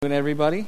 Everybody.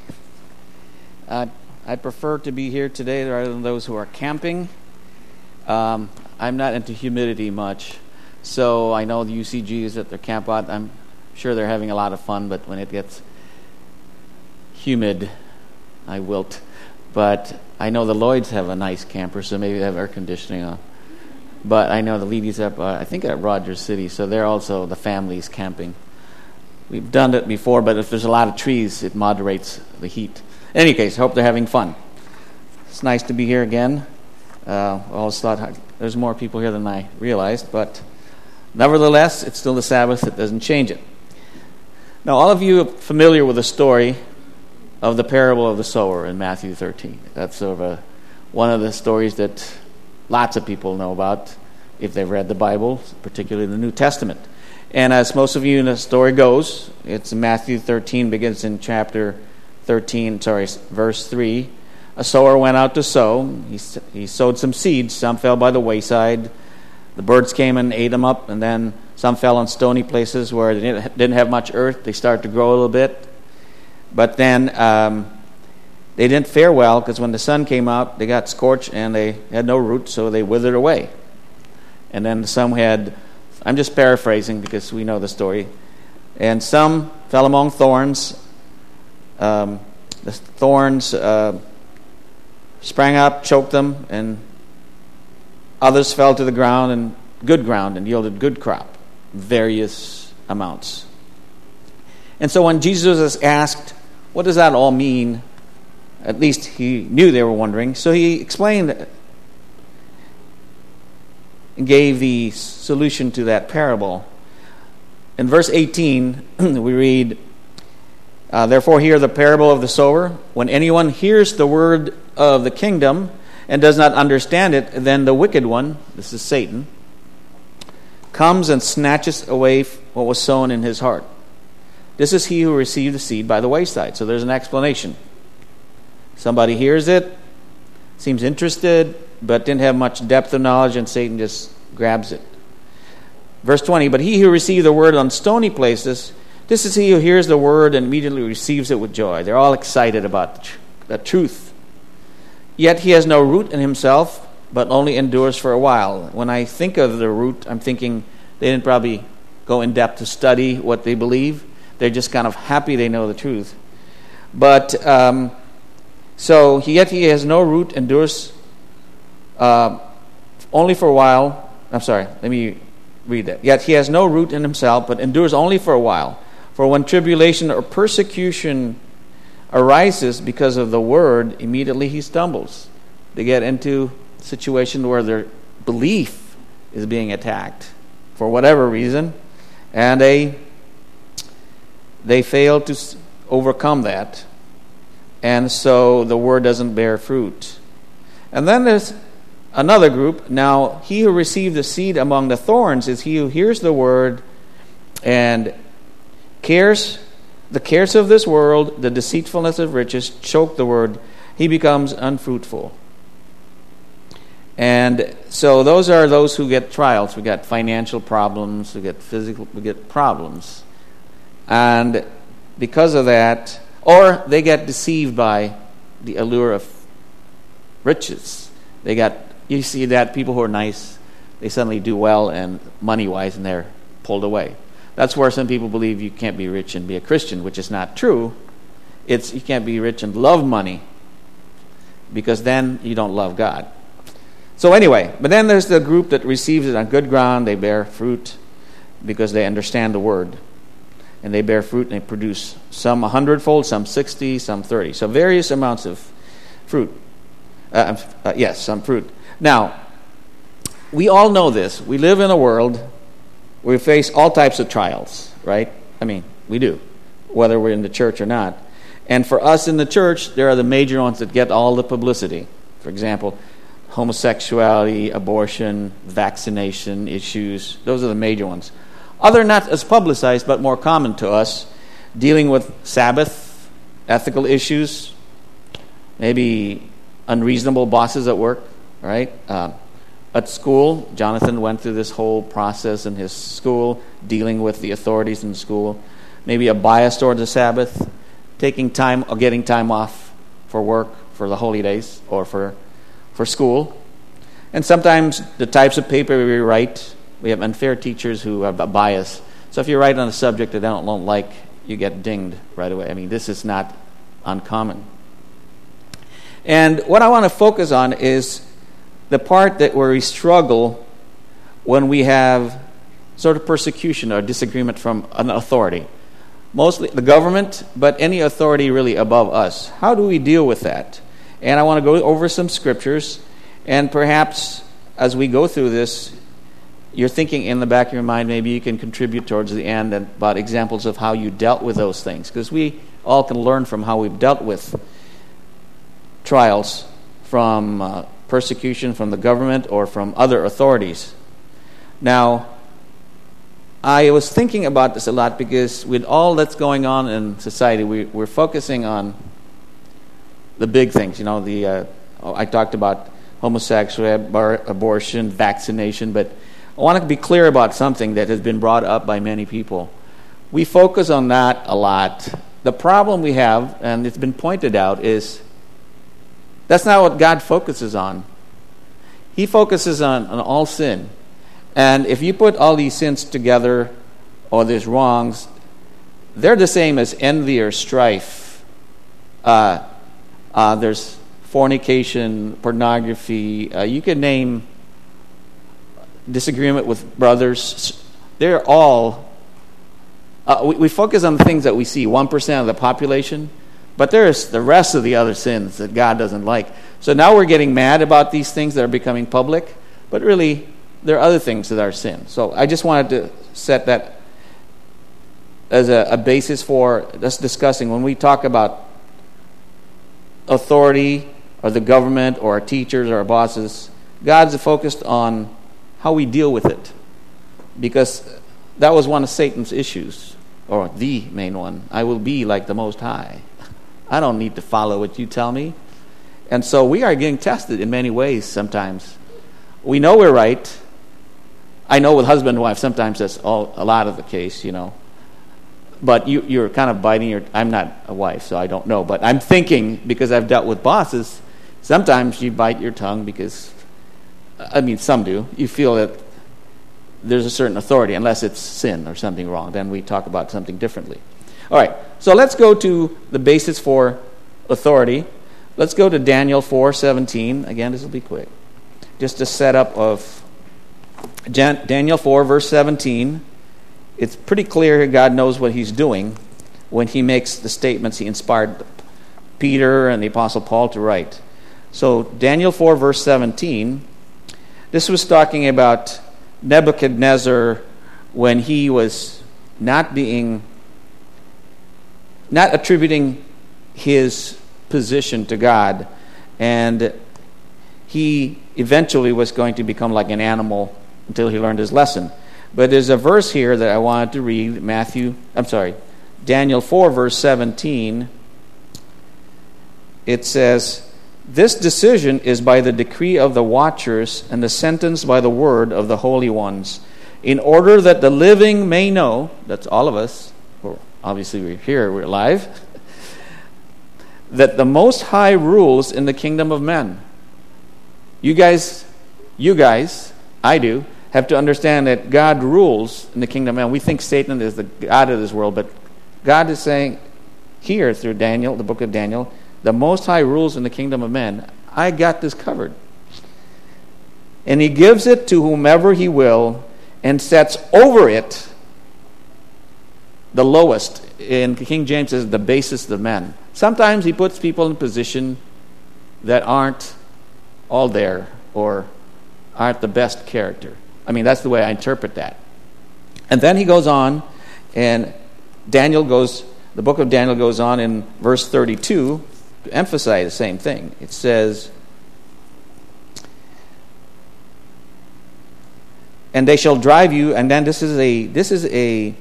I prefer to be here today rather than those who are camping. I'm not into humidity much, so I know the UCGs at their camp out. I'm sure they're having a lot of fun, but when it gets humid, I wilt. But I know the Lloyds have a nice camper, so maybe they have air conditioning on. But I know the ladies up, I think at Rogers City, so they're also the families camping. We've done it before, but if there's a lot of trees, it moderates the heat. In any case, hope they're having fun. It's nice to be here again. I always thought there's more people here than I realized, but nevertheless, it's still the Sabbath. It doesn't change it. Now, all of you are familiar with the story of the parable of the sower in Matthew 13. That's sort of one of the stories that lots of people know about if they've read the Bible, particularly the New Testament. And as most of you know, the story goes, it's Matthew 13, begins in chapter 13, verse 3. A sower went out to sow. He sowed some seeds. Some fell by the wayside. The birds came and ate them up. And then some fell on stony places where they didn't have much earth. They started to grow a little bit. But then they didn't fare well because when the sun came out, they got scorched and they had no root, so they withered away. And then some had... I'm just paraphrasing because we know the story. And some fell among thorns. The thorns sprang up, choked them, and others fell to the ground and good ground and yielded good crop, various amounts. And so when Jesus was asked, what does that all mean? At least he knew they were wondering. So he explained and gave the solution to that parable. In verse 18, we read, therefore hear the parable of the sower. When anyone hears the word of the kingdom and does not understand it, then the wicked one, this is Satan, comes and snatches away what was sown in his heart. This is he who received the seed by the wayside. So there's an explanation. Somebody hears it, seems interested, but didn't have much depth of knowledge, and Satan just grabs it. Verse 20, but he who received the word on stony places, this is he who hears the word and immediately receives it with joy. They're all excited about the truth. Yet he has no root in himself, but only endures for a while. When I think of the root, I'm thinking they didn't probably go in depth to study what they believe. They're just kind of happy they know the truth. But, yet he has no root, endures only for a while. Let me read that. Yet he has no root in himself, but endures only for a while. For when tribulation or persecution arises because of the word, immediately he stumbles. They get into a situation where their belief is being attacked for whatever reason, and they fail to overcome that. And so the word doesn't bear fruit. And then there's another group. Now, he who received the seed among the thorns is he who hears the word and the cares of this world, the deceitfulness of riches, choke the word. He becomes unfruitful. And so those are those who get trials. We got financial problems, we get problems. And because of that, or they get deceived by the allure of riches. You see that people who are nice, they suddenly do well and money-wise, and they're pulled away. That's where some people believe you can't be rich and be a Christian, which is not true. You can't be rich and love money, because then you don't love God. So anyway, but then there's the group that receives it on good ground. They bear fruit because they understand the word. And they bear fruit and they produce some 100-fold, some 60, some 30. So various amounts of fruit. Some fruit. Now, we all know this. We live in a world where we face all types of trials, right? I mean, we do, whether we're in the church or not. And for us in the church, there are the major ones that get all the publicity. For example, homosexuality, abortion, vaccination issues. Those are the major ones. Other not as publicized, but more common to us, dealing with Sabbath, ethical issues, maybe unreasonable bosses at work, right? At school, Jonathan went through this whole process in his school, dealing with the authorities in school. Maybe a bias toward the Sabbath, taking time or getting time off for work, for the holy days, or for school. And sometimes the types of paper we write, we have unfair teachers who have a bias. So if you write on a subject that they don't like, you get dinged right away. I mean, this is not uncommon. And what I want to focus on is the part that where we struggle when we have sort of persecution or disagreement from an authority. Mostly the government, but any authority really above us. How do we deal with that? And I want to go over some scriptures, and perhaps as we go through this, you're thinking in the back of your mind, maybe you can contribute towards the end about examples of how you dealt with those things, because we all can learn from how we've dealt with trials from persecution from the government or from other authorities. Now, I was thinking about this a lot because with all that's going on in society, we're focusing on the big things. You know, I talked about homosexuality, abortion, vaccination, but I want to be clear about something that has been brought up by many people. We focus on that a lot. The problem we have, and it's been pointed out, is that's not what God focuses on. He focuses on all sin. And if you put all these sins together, or there's wrongs, they're the same as envy or strife. There's fornication, pornography. You can name disagreement with brothers. They're all... we focus on the things that we see, 1% of the population, but there's the rest of the other sins that God doesn't like. So now we're getting mad about these things that are becoming public, but really there are other things that are sin. So I just wanted to set that as a basis for us discussing when we talk about authority or the government or our teachers or our bosses. God's focused on how we deal with it, because that was one of Satan's issues, or the main one. I will be like the Most High. I don't need to follow what you tell me. And so we are getting tested in many ways sometimes. We know we're right. I know with husband and wife, sometimes that's a lot of the case, you know. But you're kind of biting your... I'm not a wife, so I don't know. But I'm thinking, because I've dealt with bosses, sometimes you bite your tongue because... I mean, some do. You feel that there's a certain authority, unless it's sin or something wrong. Then we talk about something differently. All right, so let's go to the basis for authority. Let's go to Daniel 4:17. Again, this will be quick. Just a setup of Daniel 4, verse 17. It's pretty clear God knows what he's doing when he makes the statements he inspired Peter and the Apostle Paul to write. So Daniel 4, verse 17, this was talking about Nebuchadnezzar when he was not attributing his position to God, and he eventually was going to become like an animal until he learned his lesson. But there's a verse here that I wanted to read, Daniel 4, verse 17. It says, "This decision is by the decree of the watchers, and the sentence by the word of the holy ones, in order that the living may know," that's all of us, obviously we're here, we're alive, "that the Most High rules in the kingdom of men." You guys, I do, have to understand that God rules in the kingdom of men. We think Satan is the god of this world, but God is saying here through Daniel, the book of Daniel, the Most High rules in the kingdom of men. I got this covered. And he gives it to whomever he will and sets over it the lowest. In King James says the basest of men. Sometimes he puts people in a position that aren't all there or aren't the best character. I mean, that's the way I interpret that. And then he goes on, and the book of Daniel goes on in verse 32 to emphasize the same thing. It says, "And they shall drive you," and then this is a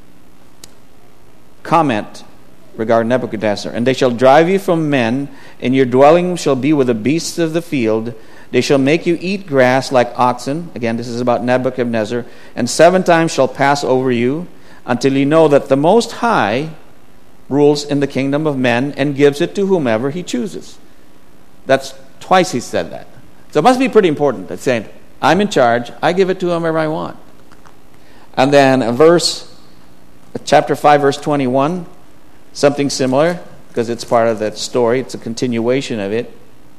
comment regarding Nebuchadnezzar. "And they shall drive you from men, and your dwelling shall be with the beasts of the field. They shall make you eat grass like oxen." Again, this is about Nebuchadnezzar. "And 7 times shall pass over you, until you know that the Most High rules in the kingdom of men and gives it to whomever he chooses. That's twice he said that. So it must be pretty important. That's saying, I'm in charge. I give it to whomever I want. And then chapter 5, verse 21, something similar, because it's part of that story. It's a continuation of it.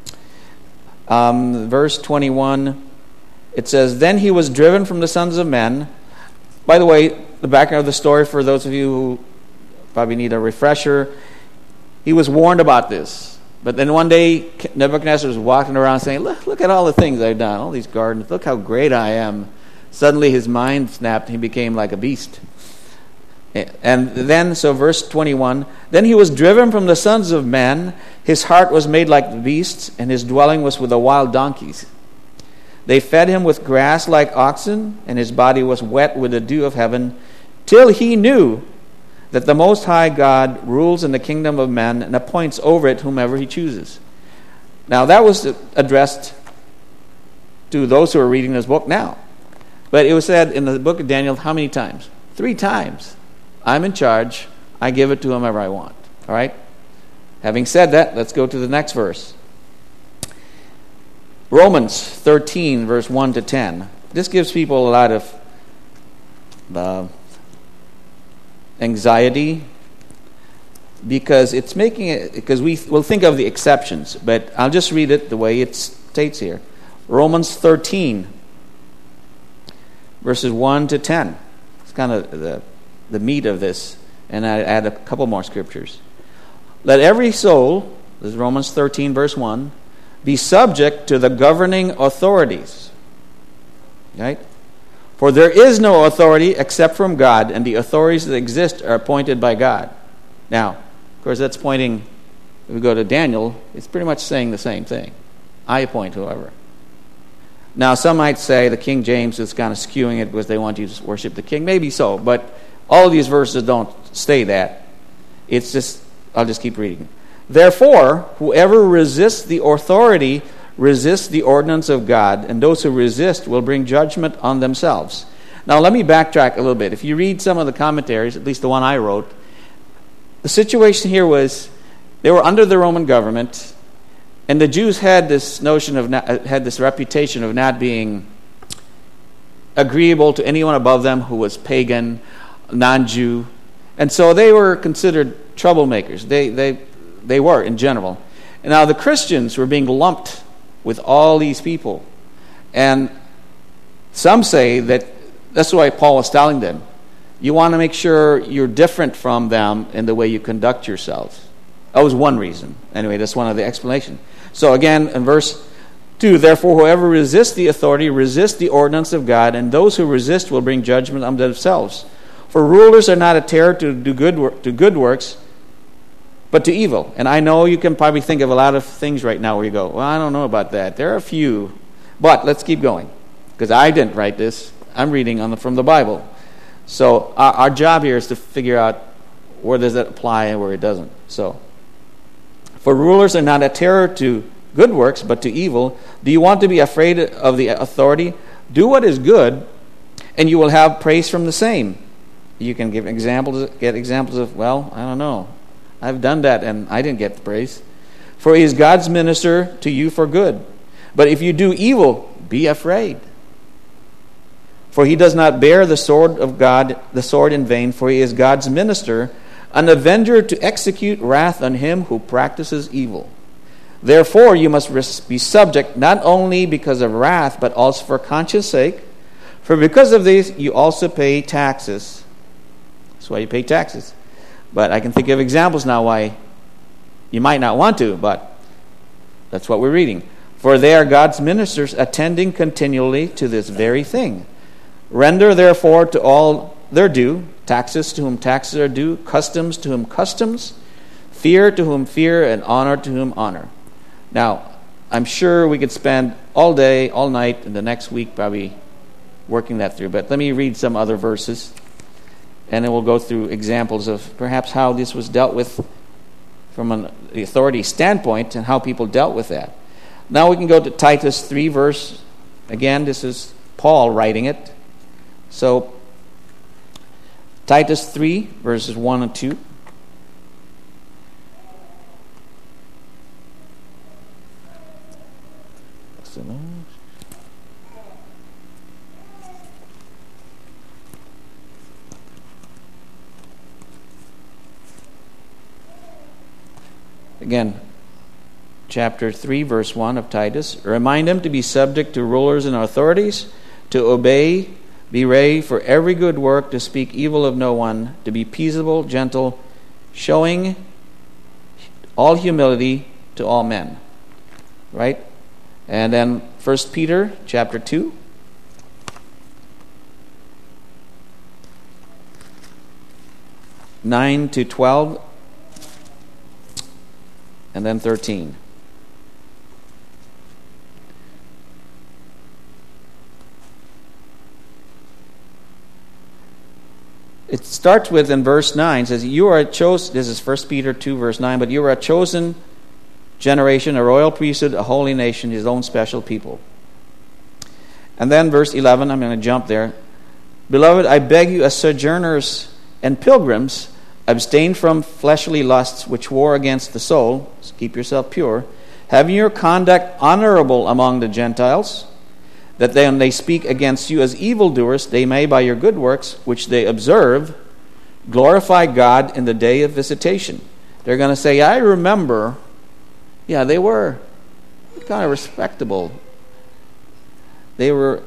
Verse 21, it says, Then he was driven from the sons of men. By the way, the background of the story, for those of you who probably need a refresher, he was warned about this. But then one day, Nebuchadnezzar was walking around saying, look at all the things I've done, all these gardens, look how great I am. Suddenly his mind snapped, and he became like a beast. And then, so verse 21, Then he was driven from the sons of men, his heart was made like the beasts, and his dwelling was with the wild donkeys. They fed him with grass like oxen, and his body was wet with the dew of heaven, till he knew that the Most High God rules in the kingdom of men and appoints over it whomever he chooses. Now, that was addressed to those who are reading this book now. But it was said in the book of Daniel how many times? 3 times. I'm in charge. I give it to whomever I want. All right? Having said that, let's go to the next verse. Romans 13, verse 1 to 10. This gives people a lot of anxiety, because it's making it, because we'll think of the exceptions, but I'll just read it the way it states here. Romans 13, verses 1 to 10. It's kind of the meat of this, and I add a couple more scriptures. Let every soul, this is Romans 13, verse 1, be subject to the governing authorities. Right? For there is no authority except from God, and the authorities that exist are appointed by God. Now, of course, that's pointing, if we go to Daniel, it's pretty much saying the same thing. I appoint whoever. Now, some might say the King James is kind of skewing it because they want you to worship the king. Maybe so, but all of these verses don't say that. It's just, I'll just keep reading. Therefore, whoever resists the authority resists the ordinance of God, and those who resist will bring judgment on themselves. Now, let me backtrack a little bit. If you read some of the commentaries, at least the one I wrote, the situation here was they were under the Roman government, and the Jews had this notion of had this reputation of not being agreeable to anyone above them who was pagan, non-Jew, and so they were considered troublemakers. They were in general. And now the Christians were being lumped with all these people, and some say that that's why Paul was telling them, you want to make sure you're different from them in the way you conduct yourselves. That was one reason. Anyway, that's one of the explanations. So again, in verse 2, therefore whoever resists the authority resists the ordinance of God, and those who resist will bring judgment on themselves. For rulers are not a terror to do good works, but to evil. And I know you can probably think of a lot of things right now where you go, well, I don't know about that. There are a few. But let's keep going, because I didn't write this. I'm reading from the Bible. So our job here is to figure out where does that apply and where it doesn't. So, for rulers are not a terror to good works, but to evil. Do you want to be afraid of the authority? Do what is good, and you will have praise from the same. You can get examples of, well, I don't know. I've done that, and I didn't get the praise. For he is God's minister to you for good. But if you do evil, be afraid. For he does not bear the sword of God, the sword in vain, for he is God's minister, an avenger to execute wrath on him who practices evil. Therefore you must be subject, not only because of wrath, but also for conscience sake. For because of this you also pay taxes. That's why you pay taxes. But I can think of examples now why you might not want to, but that's what we're reading. For they are God's ministers, attending continually to this very thing. Render therefore to all their due, taxes to whom taxes are due, customs to whom customs, fear to whom fear, and honor to whom honor. Now, I'm sure we could spend all day, all night, and the next week probably working that through. But let me read some other verses, and then we'll go through examples of perhaps how this was dealt with from the authority standpoint and how people dealt with that. Now we can go to Titus 3 verse. Again, this is Paul writing it. So, Titus 3 verses 1 and 2. Again, chapter 3, verse 1 of Titus. Remind them to be subject to rulers and authorities, to obey, be ready for every good work, to speak evil of no one, to be peaceable, gentle, showing all humility to all men. Right? And then 1 Peter chapter 2. (9 to 12), and then 13. It starts with, in verse 9, says, you are a chosen, this is 1 Peter 2, verse 9, but you are a chosen generation, a royal priesthood, a holy nation, his own special people. And then verse 11, I'm going to jump there. Beloved, I beg you as sojourners and pilgrims, abstain from fleshly lusts which war against the soul, so keep yourself pure, having your conduct honorable among the Gentiles, that when they speak against you as evildoers, they may by your good works, which they observe, glorify God in the day of visitation. They're going to say, I remember, yeah, they were kind of respectable. They were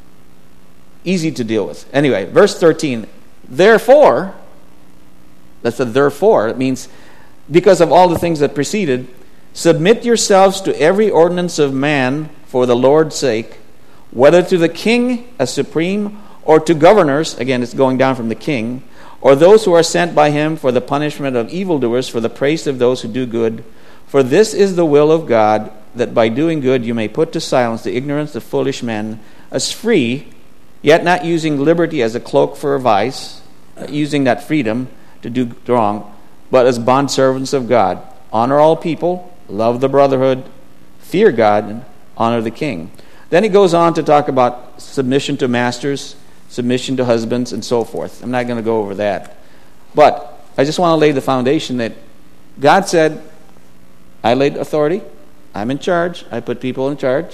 easy to deal with. Anyway, verse 13, therefore, that's a therefore, it means because of all the things that preceded, submit yourselves to every ordinance of man for the Lord's sake, whether to the king as supreme, or to governors, again it's going down from the king, or those who are sent by him for the punishment of evildoers, for the praise of those who do good. For this is the will of God, that by doing good you may put to silence the ignorance of foolish men, as free, yet not using liberty as a cloak for a vice, using that freedom to do wrong, but as bondservants of God. Honor all people, love the brotherhood, fear God, and honor the king. Then he goes on to talk about submission to masters, submission to husbands, and so forth. I'm not going to go over that. But I just want to lay the foundation that God said, I laid authority, I'm in charge, I put people in charge.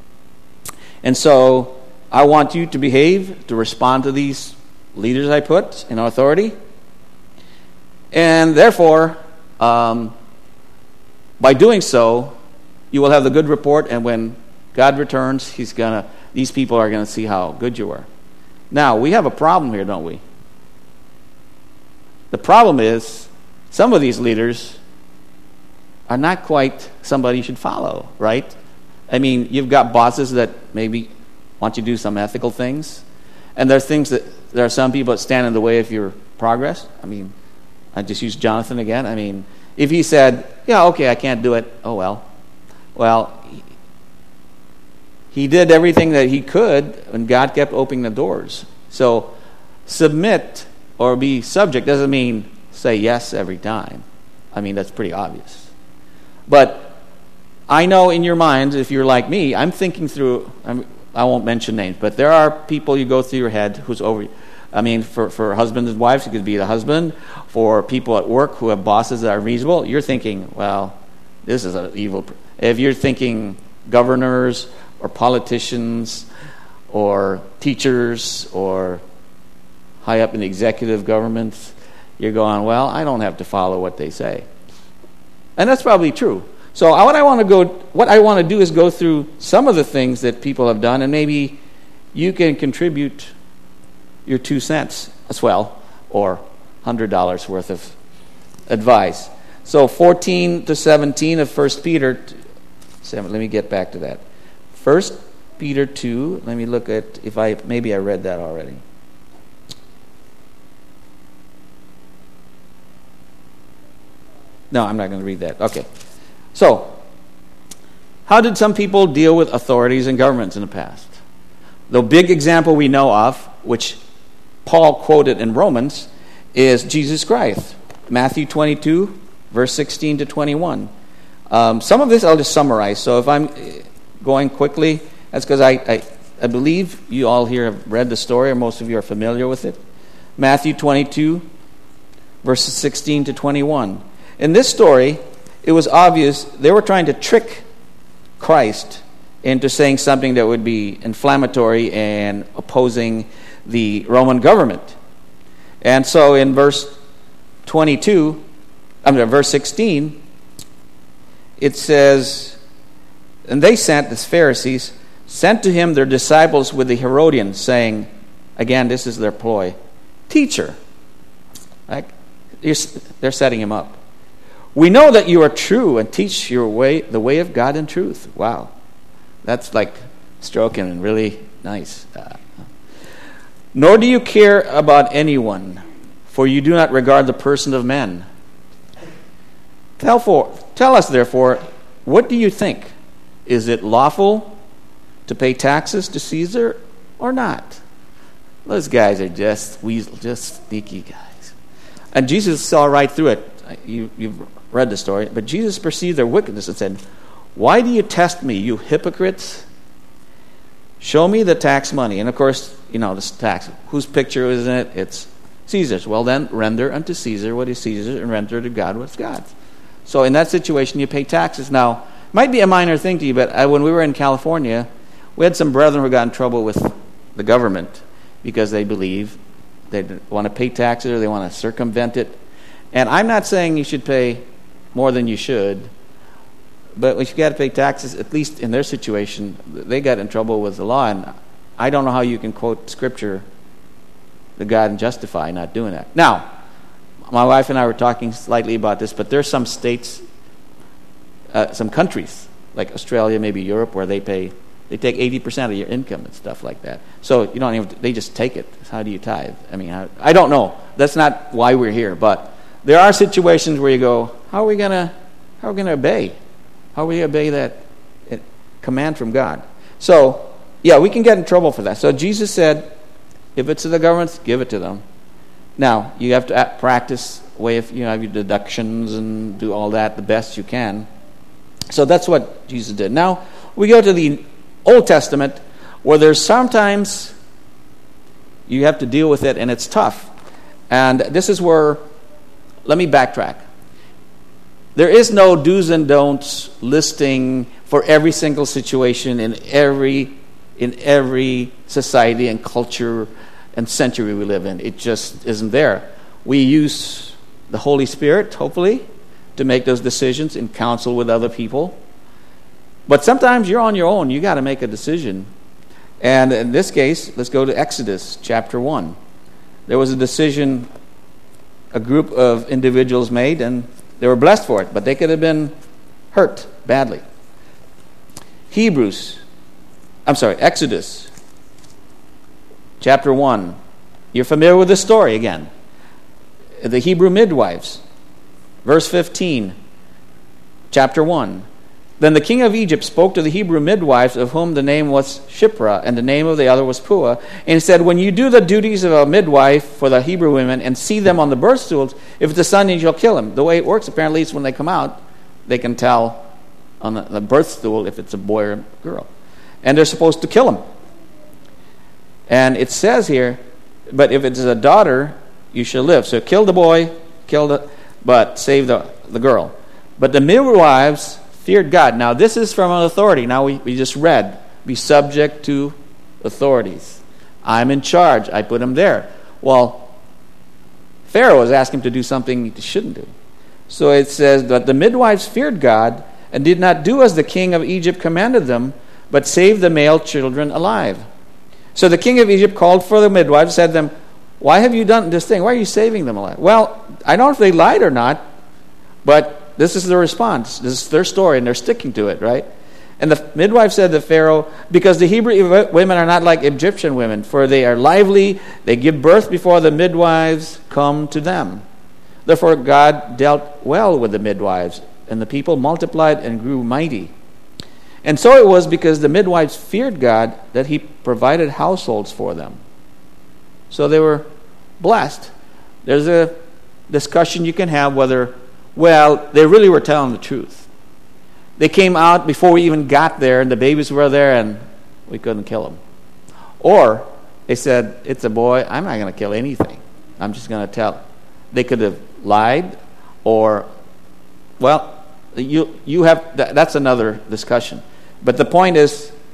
And so I want you to behave, to respond to these leaders I put in authority. And therefore, by doing so, you will have the good report, and when God returns, these people are going to see how good you were. Now, we have a problem here, don't we? The problem is, some of these leaders are not quite somebody you should follow, right? I mean, you've got bosses that maybe want you to do some ethical things, and there are some people that stand in the way of your progress. I mean, I just use Jonathan again. I mean, if he said, yeah, okay, I can't do it, oh well. Well, he did everything that he could, and God kept opening the doors. So, submit or be subject doesn't mean say yes every time. I mean, that's pretty obvious. But I know in your minds, if you're like me, I'm thinking through, I won't mention names, but there are people you go through your head who's over. I mean, for husbands and wives, it could be the husband. For people at work who have bosses that are reasonable, you're thinking, well, this is an evil. If you're thinking governors or politicians or teachers or high up in the executive government, you're going, well, I don't have to follow what they say. And that's probably true. So what I want to do is go through some of the things that people have done, and maybe you can contribute your 2 cents as well, or $100 worth of advice. So 14 to 17 of 1 Peter 7. Let me get back to that. 1 Peter 2. Let me look at maybe I read that already. No, I'm not going to read that. Okay. So, how did some people deal with authorities and governments in the past? The big example we know of, which Paul quoted in Romans, is Jesus Christ. Matthew 22, verse 16 to 21. Some of this I'll just summarize. So if I'm going quickly, that's because I believe you all here have read the story, or most of you are familiar with it. Matthew 22, verses 16 to 21. In this story, it was obvious they were trying to trick Christ into saying something that would be inflammatory and opposing the Roman government. And so in verse 16, it says, and they sent, the Pharisees, sent to him their disciples with the Herodians, saying, again, this is their ploy, Teacher. Like, they're setting him up. We know that you are true and teach your way, the way of God in truth. Wow. That's like stroking and really nice. Nor do you care about anyone, for you do not regard the person of men. Tell us, therefore, what do you think? Is it lawful to pay taxes to Caesar or not? Those guys are just sneaky guys. And Jesus saw right through it. You've read the story. But Jesus perceived their wickedness and said, why do you test me, you hypocrites? Show me the tax money. And of course, this tax. Whose picture is in it? It's Caesar's. Well then, render unto Caesar what is Caesar's, and render to God what's God's. So in that situation, you pay taxes. Now, it might be a minor thing to you, but when we were in California, we had some brethren who got in trouble with the government because they believe they want to pay taxes or they want to circumvent it. And I'm not saying you should pay more than you should, but if you got to pay taxes, at least in their situation, they got in trouble with the law. And I don't know how you can quote Scripture to God and justify not doing that. Now, my wife and I were talking slightly about this, but there's some states, some countries, like Australia, maybe Europe, where they take 80% of your income and stuff like that. So you don't even, they just take it. How do you tithe? I mean, I don't know. That's not why we're here. But there are situations where you go, how are we gonna obey? How are we going to obey that command from God? So, yeah, we can get in trouble for that. So Jesus said, if it's to the government, give it to them. Now, you have to practice way of, have your deductions and do all that the best you can. So that's what Jesus did. Now, we go to the Old Testament, where there's sometimes you have to deal with it, and it's tough. And this is where, let me backtrack. There is no do's and don'ts listing for every single situation in every society and culture and century we live in. It just isn't there. We use the Holy Spirit, hopefully, to make those decisions in counsel with other people. But sometimes you're on your own. You got to make a decision. And in this case, let's go to Exodus chapter 1. There was a decision a group of individuals made, and they were blessed for it, but they could have been hurt badly. Exodus chapter 1. You're familiar with this story again. The Hebrew midwives. Verse 15, chapter 1. Then the king of Egypt spoke to the Hebrew midwives, of whom the name was Shiphrah, and the name of the other was Puah, and said, when you do the duties of a midwife for the Hebrew women and see them on the birth stools, if it's a son, you shall kill him. The way it works, apparently, is when they come out, they can tell on the birth stool if it's a boy or a girl. And they're supposed to kill him. And it says here, but if it is a daughter, you shall live. So kill the boy, but save the girl. But the midwives feared God. Now, this is from an authority. Now, we just read, be subject to authorities. I'm in charge. I put him there. Well, Pharaoh was asking him to do something he shouldn't do. So it says that the midwives feared God and did not do as the king of Egypt commanded them, but saved the male children alive. So the king of Egypt called for the midwives, said to them, why have you done this thing? Why are you saving them alive? Well, I don't know if they lied or not, but this is the response. This is their story, and they're sticking to it, right? And the midwife said to Pharaoh, because the Hebrew women are not like Egyptian women, for they are lively, they give birth before the midwives come to them. Therefore God dealt well with the midwives, and the people multiplied and grew mighty. And so it was because the midwives feared God that he provided households for them. So they were blessed. There's a discussion you can have whether, well, they really were telling the truth. They came out before we even got there, and the babies were there, and we couldn't kill them. Or they said, it's a boy, I'm not going to kill anything. I'm just going to tell. They could have lied, or, well, you have, that's another discussion. But the point is,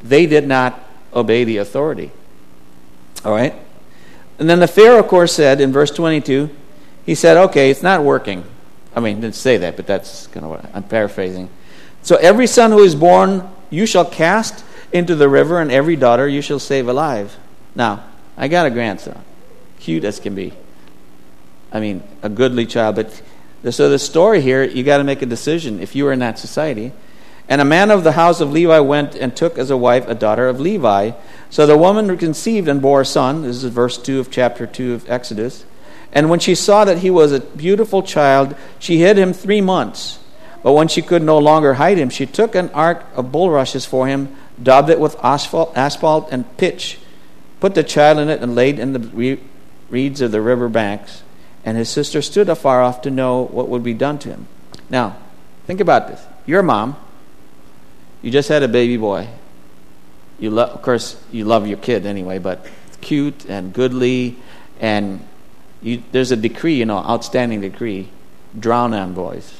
they did not obey the authority. All right? And then the Pharaoh, of course, said in verse 22, he said, okay, it's not working. I mean, he didn't say that, but that's kind of what I'm paraphrasing. So every son who is born you shall cast into the river, and every daughter you shall save alive. Now, I got a grandson, cute as can be. I mean, a goodly child. But so the story here, you got to make a decision if you were in that society. And a man of the house of Levi went and took as a wife a daughter of Levi. So the woman conceived and bore a son. This is verse 2 of chapter 2 of Exodus. And when she saw that he was a beautiful child, she hid him 3 months. But when she could no longer hide him, she took an ark of bulrushes for him, daubed it with asphalt and pitch, put the child in it, and laid in the reeds of the river banks. And his sister stood afar off to know what would be done to him. Now, think about this. You're a mom. You just had a baby boy. Of course, you love your kid anyway, but it's cute and goodly. And there's a decree, outstanding decree. Drown on boys.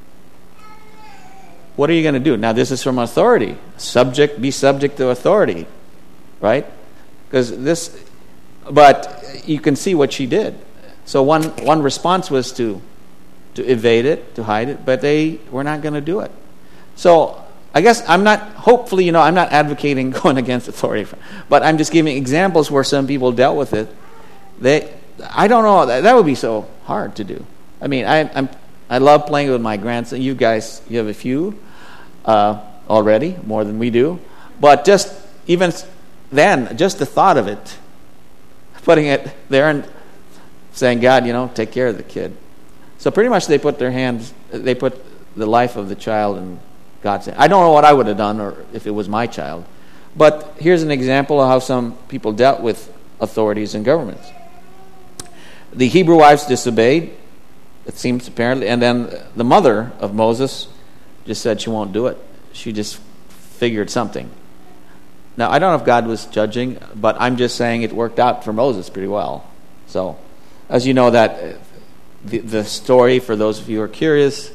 What are you going to do? Now, this is from authority. Be subject to authority. Right? But you can see what she did. So one response was to evade it, to hide it, but they were not going to do it. So I guess I'm not advocating going against authority, but I'm just giving examples where some people dealt with it. I don't know, that would be so hard to do. I mean, I love playing with my grandson. You guys, you have a few already, more than we do. But just even then, just the thought of it, putting it there and saying, God, take care of the kid. So pretty much they put the life of the child in God's hand. I don't know what I would have done or if it was my child. But here's an example of how some people dealt with authorities and governments. The Hebrew wives disobeyed, it seems apparently, and then the mother of Moses just said she won't do it. She just figured something. Now, I don't know if God was judging, but I'm just saying it worked out for Moses pretty well. So, as you know, that the story, for those of you who are curious,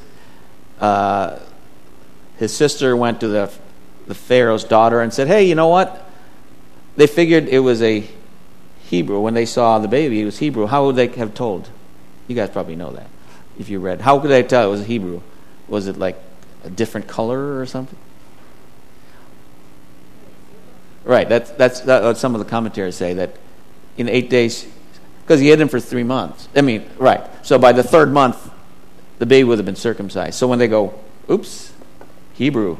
his sister went to the Pharaoh's daughter and said, hey, you know what? They figured it was a Hebrew. When they saw the baby, it was Hebrew. How would they have told? You guys probably know that if you read. How could they tell it was a Hebrew? Was it like a different color or something? Right, that's what some of the commentaries say, that in 8 days, because he hid him for 3 months. I mean, right. So by the 3rd month, the baby would have been circumcised. So when they go, oops, Hebrew.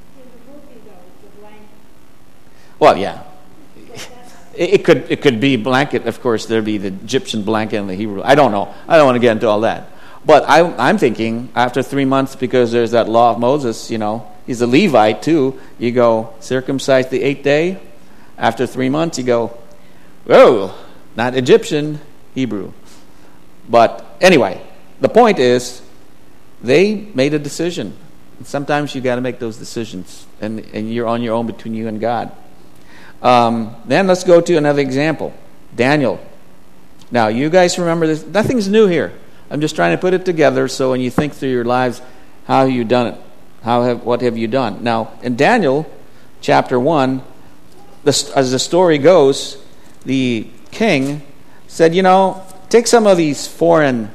Well, yeah. It could be blanket, of course. There'd be the Egyptian blanket and the Hebrew. I don't know. I don't want to get into all that. But I'm thinking after 3 months, because there's that law of Moses, he's a Levite too. You go circumcise the 8th day. After 3 months, you go, whoa, not Egyptian, Hebrew. But anyway, the point is, they made a decision. Sometimes you got to make those decisions, and you're on your own between you and God. Then let's go to another example, Daniel. Now, you guys remember this? Nothing's new here. I'm just trying to put it together so when you think through your lives, how have you done it? What have you done? Now, in Daniel chapter 1, as the story goes, the king said, take some of these foreign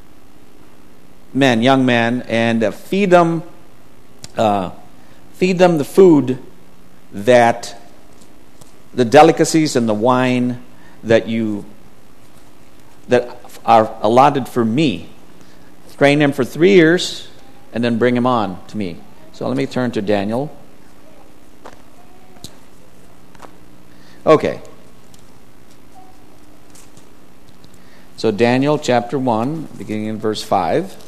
men, young men, and feed them the food the delicacies and the wine that are allotted for me. Train them for 3 years, and then bring them on to me. So let me turn to Daniel. Okay. So Daniel chapter 1, beginning in verse 5.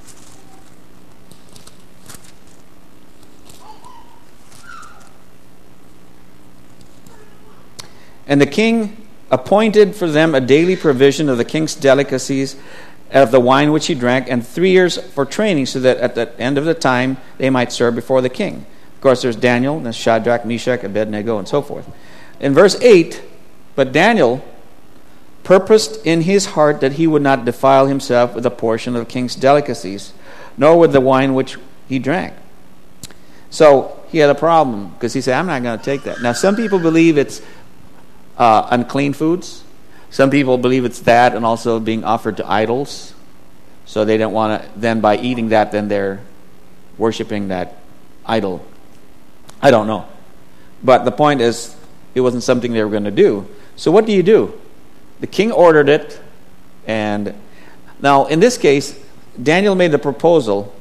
And the king appointed for them a daily provision of the king's delicacies, of the wine which he drank, and 3 years for training, so that at the end of the time they might serve before the king. Of course, there's Daniel, there's Shadrach, Meshach, Abednego, and so forth. In verse 8, but Daniel purposed in his heart that he would not defile himself with a portion of the king's delicacies, nor with the wine which he drank. So he had a problem because he said, I'm not going to take that. Now, some people believe it's unclean foods. Some people believe it's that and also being offered to idols. So they don't want to, then by eating that, then they're worshiping that idol. I don't know. But the point is, it wasn't something they were going to do. So what do? The king ordered it. And now, in this case, Daniel made the proposal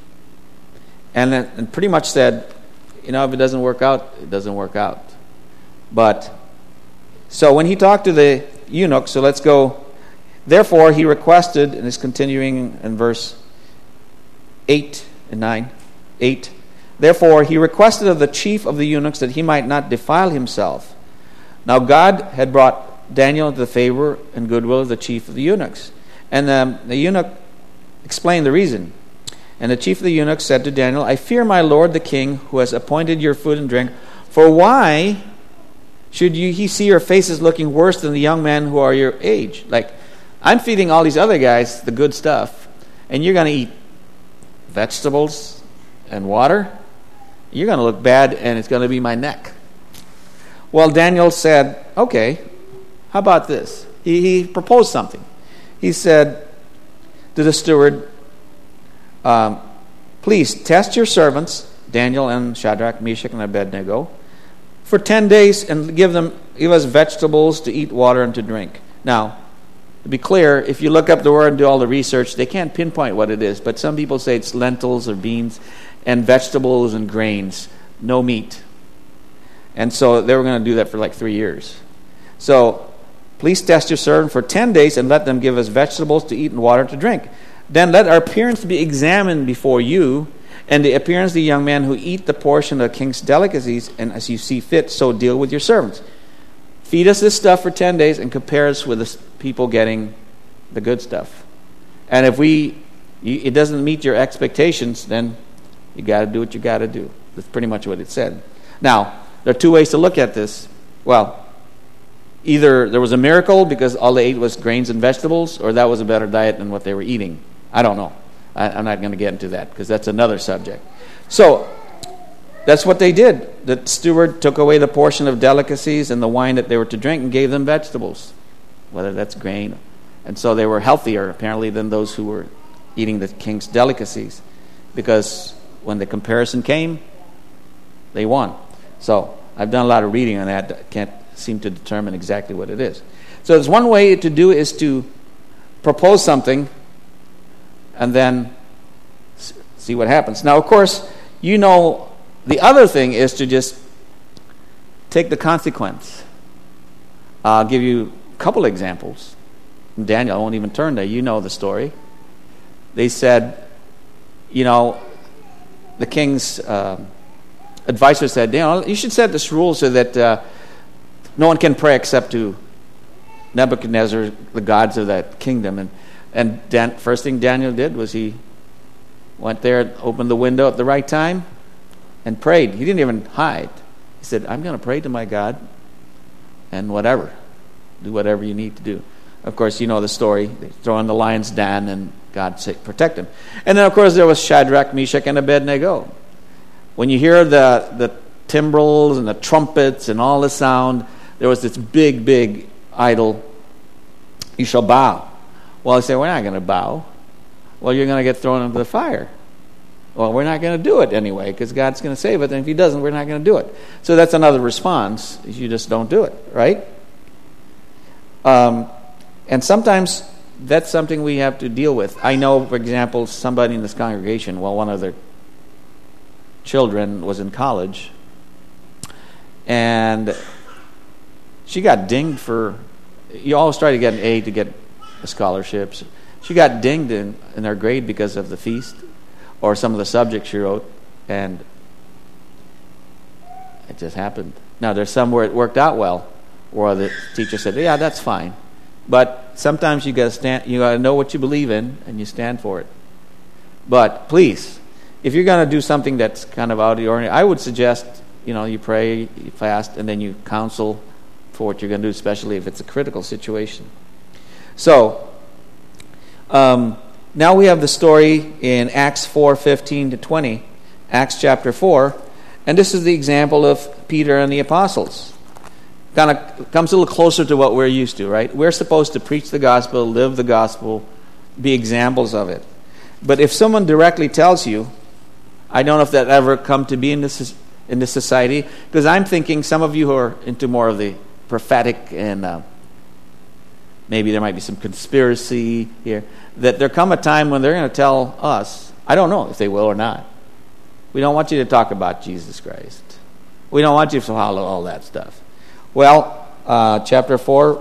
and pretty much said, if it doesn't work out, it doesn't work out. But, so when he talked to the eunuch, so let's go. Therefore, he requested, and it's continuing in verse 8 and 9. 8. Therefore, he requested of the chief of the eunuchs that he might not defile himself. Now, God had brought Daniel into the favor and goodwill of the chief of the eunuchs. And the eunuch explained the reason. And the chief of the eunuchs said to Daniel, I fear my lord the king, who has appointed your food and drink. For why should he see your faces looking worse than the young men who are your age? Like, I'm feeding all these other guys the good stuff, and you're going to eat vegetables and water? You're going to look bad, and it's going to be my neck. Well, Daniel said, okay, how about this? He proposed something. He said to the steward, please test your servants, Daniel and Shadrach, Meshach, and Abednego, for 10 days and give us vegetables to eat, water, and to drink. Now, to be clear, if you look up the word and do all the research, they can't pinpoint what it is, but some people say it's lentils or beans and vegetables and grains, no meat. And so they were going to do that for like 3 years. So, please test your servant for 10 days and let them give us vegetables to eat and water to drink. Then let our appearance be examined before you, and the appearance of the young men who eat the portion of the king's delicacies, and as you see fit, so deal with your servants. Feed us this stuff for 10 days and compare us with the people getting the good stuff. And if it doesn't meet your expectations, then you got to do what you got to do. That's pretty much what it said. Now, there are two ways to look at this. Well, either there was a miracle because all they ate was grains and vegetables, or that was a better diet than what they were eating. I don't know. I'm not going to get into that because that's another subject. So, that's what they did. The steward took away the portion of delicacies and the wine that they were to drink and gave them vegetables, whether that's grain. And so they were healthier, apparently, than those who were eating the king's delicacies, because when the comparison came, they won. So I've done a lot of reading on that. I can't seem to determine exactly what it is. So there's one way to do is to propose something and then see what happens. Now, of course, the other thing is to just take the consequence. I'll give you a couple examples. Daniel, I won't even turn there. You know the story. They said, the king's advisor said, you should set this rule so that no one can pray except to Nebuchadnezzar, the gods of that kingdom. And first thing Daniel did was he went there, opened the window at the right time, and prayed. He didn't even hide. He said, I'm going to pray to my God, and whatever. Do whatever you need to do. Of course, you know the story. They throw in the lion's den, and God protect him. And then, of course, there was Shadrach, Meshach, and Abednego. When you hear the timbrels and the trumpets and all the sound, there was this big, big idol. You shall bow. Well, they say, we're not going to bow. Well, you're going to get thrown into the fire. Well, we're not going to do it anyway because God's going to save it. And if he doesn't, we're not going to do it. So that's another response. You just don't do it, right? And sometimes that's something we have to deal with. I know, for example, somebody in this congregation, one of their children was in college, and she got dinged you always try to get an A to get scholarships. She got dinged in her grade because of the feast or some of the subjects she wrote, and it just happened. Now, there's some where it worked out well, where the teacher said, yeah, that's fine. But sometimes you got to know what you believe in, and you stand for it. But please, if you're going to do something that's kind of out of the ordinary, I would suggest, you pray, you fast, and then you counsel for what you're going to do, especially if it's a critical situation. So, now we have the story in Acts 4:15-20. Acts chapter 4, and this is the example of Peter and the apostles. Kind of comes a little closer to what we're used to, right? We're supposed to preach the gospel, live the gospel, be examples of it. But if someone directly tells you, I don't know if that ever come to be in this society, because I'm thinking some of you who are into more of the prophetic and maybe there might be some conspiracy here, that there come a time when they're going to tell us, I don't know if they will or not, we don't want you to talk about Jesus Christ. We don't want you to follow all that stuff. Well, chapter 4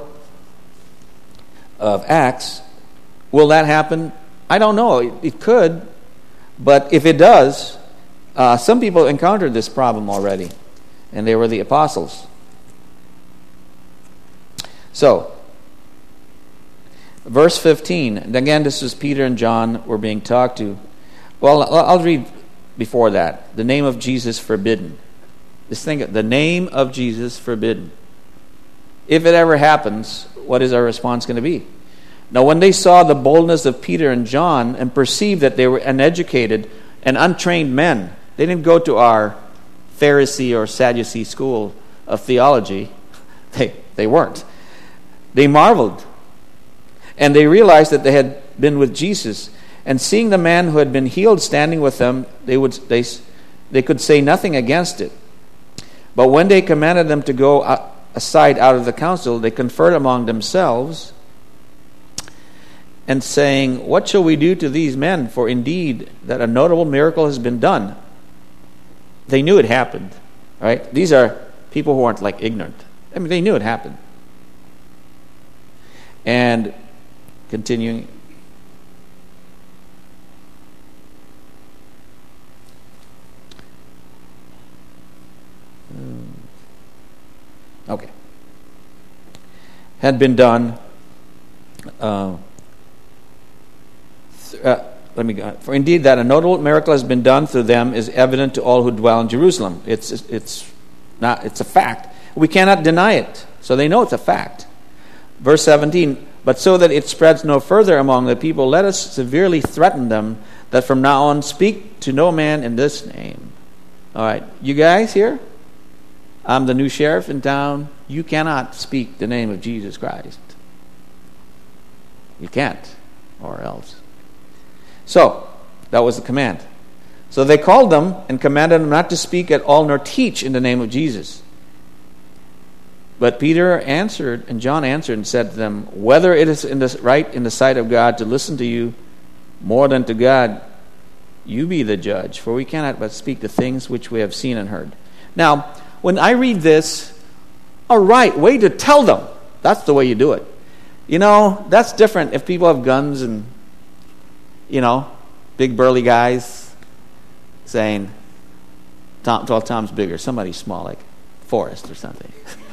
of Acts, will that happen? I don't know. It could, but if it does, some people encountered this problem already, and they were the apostles. So, verse 15, and again, this is Peter and John were being talked to. Well, I'll read before that. The name of Jesus forbidden. Just think, the name of Jesus forbidden. If it ever happens, what is our response going to be? Now, when they saw the boldness of Peter and John and perceived that they were uneducated and untrained men, they didn't go to our Pharisee or Sadducee school of theology. They weren't. They marveled. And they realized that they had been with Jesus. And seeing the man who had been healed standing with them, they could say nothing against it. But when they commanded them to go aside out of the council, they conferred among themselves, and saying, what shall we do to these men? For indeed that a notable miracle has been done. They knew it happened, right? These are people who aren't like ignorant. I mean, they knew it happened. And continuing. Okay. Had been done. For indeed that a notable miracle has been done through them is evident to all who dwell in Jerusalem. It's a fact. We cannot deny it. So they know it's a fact. Verse 17, but so that it spreads no further among the people, let us severely threaten them that from now on speak to no man in this name. All right, you guys here? I'm the new sheriff in town. You cannot speak the name of Jesus Christ. You can't, or else. So, that was the command. So they called them and commanded them not to speak at all nor teach in the name of Jesus. But Peter answered, and John answered and said to them, whether it is right in the sight of God to listen to you more than to God, you be the judge, for we cannot but speak the things which we have seen and heard. Now, when I read this, all right, way to tell them. That's the way you do it. You know, that's different if people have guns and, you know, big burly guys saying, Tom's bigger, somebody small, like Forrest or something.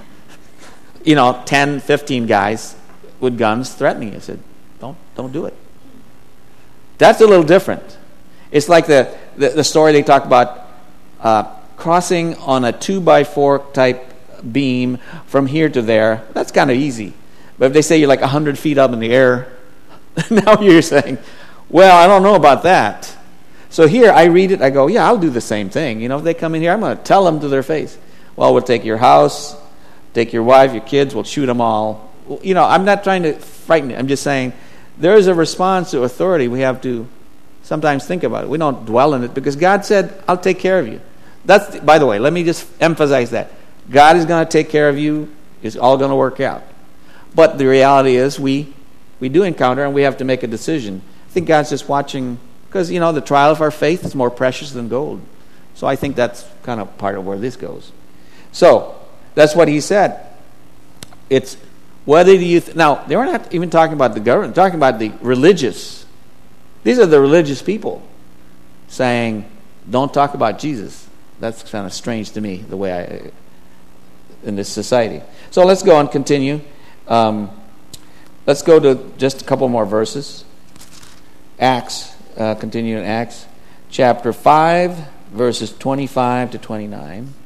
10, 15 guys with guns threatening you. I said, don't do it. That's a little different. It's like the story they talk about crossing on a 2x4 type beam from here to there. That's kind of easy. But if they say you're like 100 feet up in the air, now you're saying, well, I don't know about that. So here I read it, I go, yeah, I'll do the same thing. If they come in here, I'm going to tell them to their face. Well, we'll take your house, take your wife, your kids, we'll shoot them all. I'm not trying to frighten you. I'm just saying there is a response to authority. We have to sometimes think about it. We don't dwell in it because God said, I'll take care of you. That's, by the way, let me just emphasize that. God is going to take care of you. It's all going to work out. But the reality is we do encounter and we have to make a decision. I think God's just watching because, the trial of our faith is more precious than gold. So I think that's kind of part of where this goes. So that's what he said. It's whether do you... now, they were not even talking about the government. They're talking about the religious. These are the religious people saying, don't talk about Jesus. That's kind of strange to me, the way in this society. So let's go and continue. Let's go to just a couple more verses. Acts, continue in Acts, chapter 5, verses 25 to 29.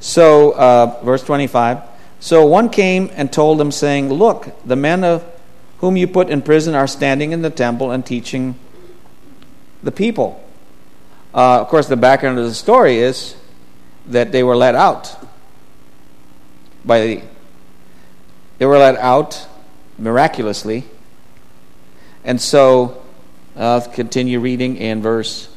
So, verse 25. So one came and told them, saying, look, the men whom you put in prison are standing in the temple and teaching the people. Of course, the background of the story is that they were let out. They were let out miraculously. And so, I'll continue reading in verse...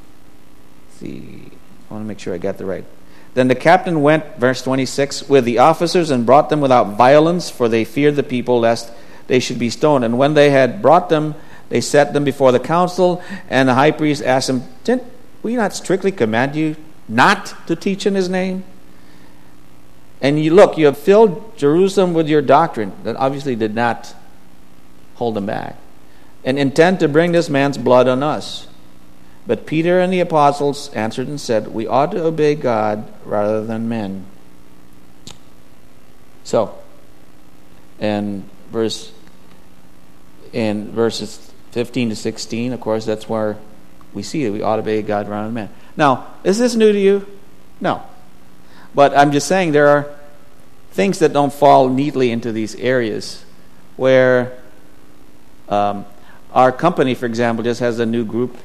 I want to make sure I got the right. Then the captain went, verse 26, with the officers and brought them without violence, for they feared the people, lest they should be stoned. And when they had brought them, they set them before the council, and the high priest asked them, "Didn't we not strictly command you not to teach in his name? And you have filled Jerusalem with your doctrine." That obviously did not hold them back. "And intend to bring this man's blood on us." But Peter and the apostles answered and said, "We ought to obey God rather than men." So, in verses 15 to 16, of course, that's where we see that we ought to obey God rather than men. Now, is this new to you? No. But I'm just saying there are things that don't fall neatly into these areas where our company, for example, just has a new group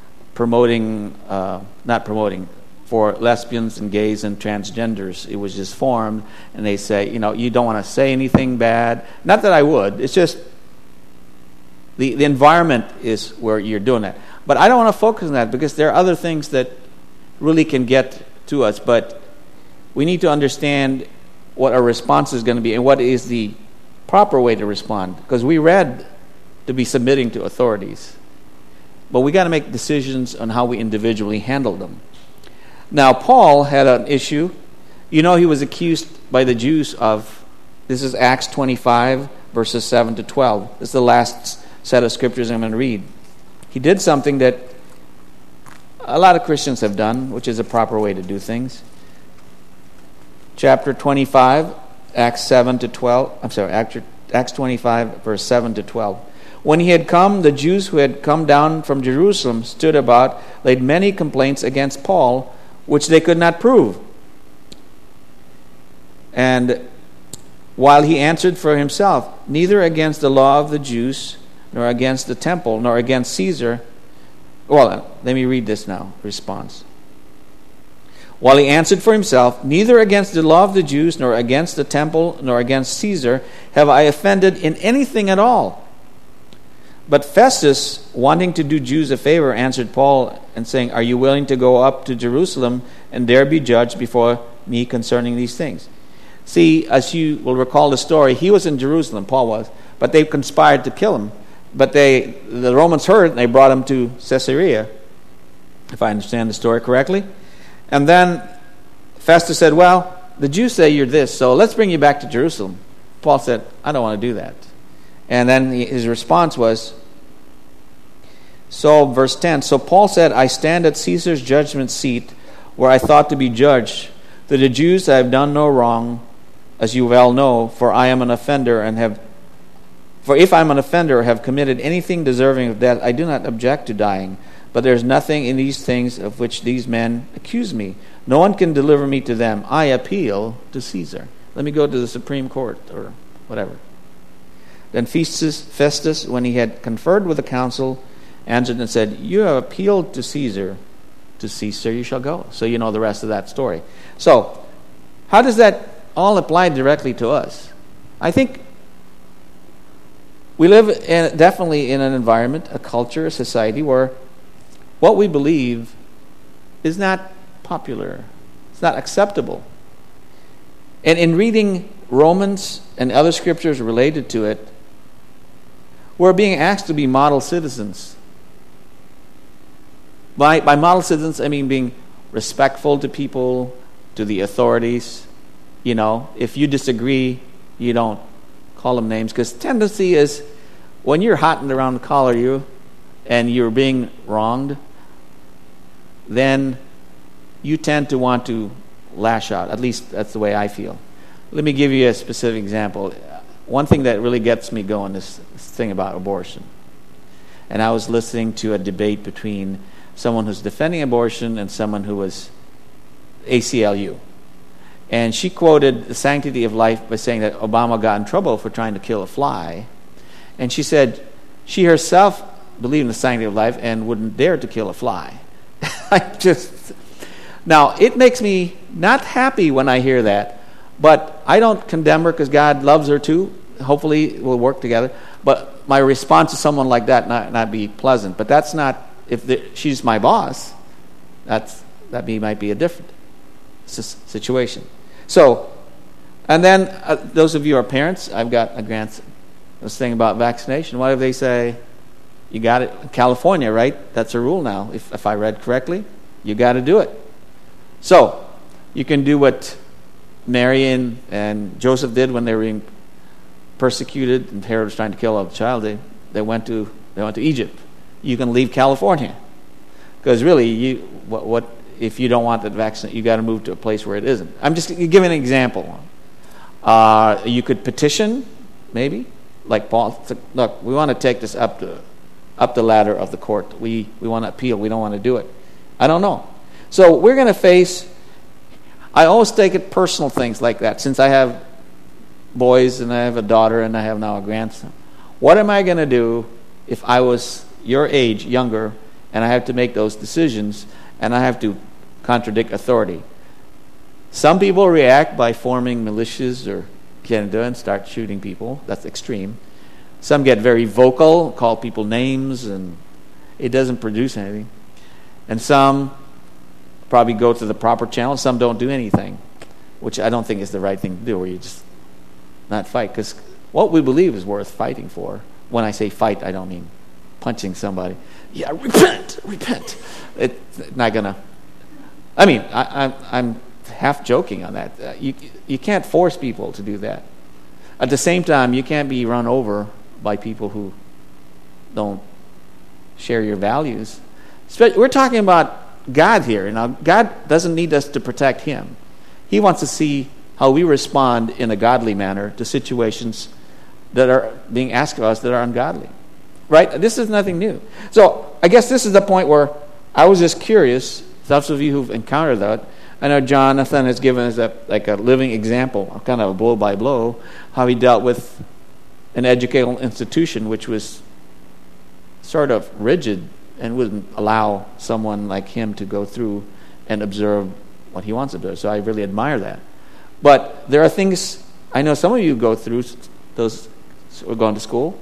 for lesbians and gays and transgenders. It was just formed, and they say, you don't want to say anything bad. Not that I would. It's just the environment is where you're doing that. But I don't want to focus on that because there are other things that really can get to us. But we need to understand what our response is going to be and what is the proper way to respond. Because we read to be submitting to authorities. But we got to make decisions on how we individually handle them. Now, Paul had an issue. He was accused by the Jews of, this is Acts 25, verses 7 to 12. This is the last set of scriptures I'm going to read. He did something that a lot of Christians have done, which is a proper way to do things. Chapter 25, Acts 25, verse 7 to 12. When he had come, the Jews who had come down from Jerusalem stood about, laid many complaints against Paul, which they could not prove. And while he answered for himself, neither against the law of the Jews, nor against the temple, nor against Caesar. Well, let me read this now, response. While he answered for himself, neither against the law of the Jews, nor against the temple, nor against Caesar, have I offended in anything at all. But Festus, wanting to do Jews a favor, answered Paul and saying, "Are you willing to go up to Jerusalem and there be judged before me concerning these things?" See, as you will recall the story, he was in Jerusalem, Paul was, but they conspired to kill him. But the Romans heard and they brought him to Caesarea, if I understand the story correctly. And then Festus said, "Well, the Jews say you're this, so let's bring you back to Jerusalem." Paul said, "I don't want to do that." And then his response was, verse 10, "So Paul said, I stand at Caesar's judgment seat, where I thought to be judged. To the Jews I have done no wrong, as you well know, for if I am an offender or have committed anything deserving of death, I do not object to dying. But there is nothing in these things of which these men accuse me. No one can deliver me to them. I appeal to Caesar." Let me go to the Supreme Court, or whatever. Then Festus, when he had conferred with the council, answered and said, "You have appealed to Caesar. To Caesar you shall go." So you know the rest of that story. So, how does that all apply directly to us? I think we live definitely in an environment, a culture, a society where what we believe is not popular. It's not acceptable. And in reading Romans and other scriptures related to it, we're being asked to be model citizens. By model citizens, I mean being respectful to people, to the authorities. If you disagree, you don't call them names. Because tendency is, when you're hotting around the collar, and you're being wronged, then you tend to want to lash out. At least that's the way I feel. Let me give you a specific example. One thing that really gets me going is this thing about abortion. And I was listening to a debate between someone who's defending abortion and someone who was ACLU. And she quoted the sanctity of life by saying that Obama got in trouble for trying to kill a fly. And she said she herself believed in the sanctity of life and wouldn't dare to kill a fly. Now, it makes me not happy when I hear that, but I don't condemn her because God loves her too. Hopefully we'll work together. But my response to someone like that not be pleasant. But that's not, she's my boss, that might be a different situation. So, and then those of you who are parents, I've got a grandson. This thing about vaccination, what if they say, you got it, California, right? That's a rule now. If I read correctly, you got to do it. So, you can do what Mary and Joseph did when they were being persecuted and Herod was trying to kill a child. They went to Egypt. You can leave California. Because really, what if you don't want the vaccine, you got to move to a place where it isn't. I'm just giving an example. You could petition, maybe, like Paul. Look, we want to take this up the ladder of the court. We want to appeal. We don't want to do it. I don't know. So we're going to face. I always take it personal things like that. Since I have boys and I have a daughter and I have now a grandson, what am I going to do if I was your age, younger, and I have to make those decisions and I have to contradict authority? Some people react by forming militias or Canada and start shooting people. That's extreme. Some get very vocal, call people names, and it doesn't produce anything. And some probably go to the proper channel. Some don't do anything, which I don't think is the right thing to do, where you just not fight. Because what we believe is worth fighting for. When I say fight, I don't mean punching somebody. Yeah, repent. It's not going to... I mean, I'm half joking on that. You can't force people to do that. At the same time, you can't be run over by people who don't share your values. We're talking about God here. Now, God doesn't need us to protect Him. He wants to see how we respond in a godly manner to situations that are being asked of us that are ungodly. Right? This is nothing new. So, I guess this is the point where I was just curious, those of you who've encountered that. I know Jonathan has given us a living example, kind of a blow by blow, how he dealt with an educational institution which was sort of rigid and wouldn't allow someone like him to go through and observe what he wants to do. So I really admire that. But there are things, I know some of you go through those, we're going to school,